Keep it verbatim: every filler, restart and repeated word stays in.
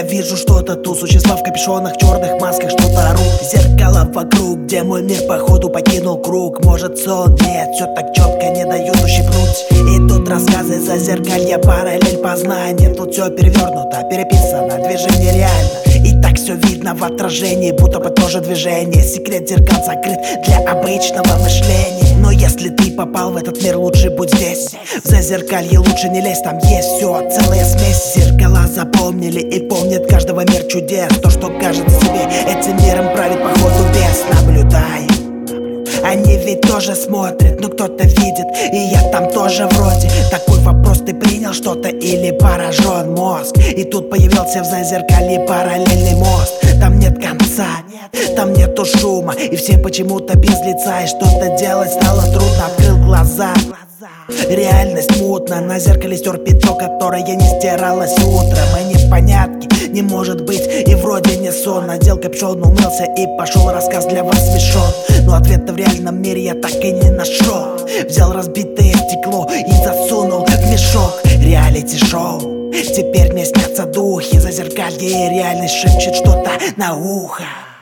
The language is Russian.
вижу что-то тут. Существа в капюшонах, черных масках что-то орут. Зеркало вокруг, где мой мир походу покинул круг. Может сон? Нет, все так четко, не дают ущипнуть. И тут рассказы за зеркалья, параллель познания. Тут все перевернуто, переписано, движение реально. И так все видно в отражении, будто бы тоже движение. Секрет зеркал закрыт для обычного мышления. Но если ты попал в этот мир, лучше будь здесь. В зазеркалье лучше не лезь, там есть все, целая смесь. Зеркала запомнили и помнят каждого мир чудес. То, что кажется себе, этим миром правит походу бес. Наблюдай, они ведь тоже смотрят, но кто-то видит, и я там тоже вроде. Такой вопрос: ты принял что-то или поражен мозг? И тут появился в зазеркалье параллельный мост. Там нет конца, там нету шума, и все почему-то без лица. И что-то делать стало трудно, открыл глаза. Реальность мутна, на зеркале стер пятно, которое не стиралось утром. И непонятки не может быть, и вроде не сон. Надел капюшон, умылся и пошел, рассказ для вас смешон. Но ответа в реальном мире я так и не нашел. Взял разбитое стекло и засунул в мешок. Реалити-шоу, теперь мне снятся духи. Зазеркалье и реальность шепчет что-то на ухо.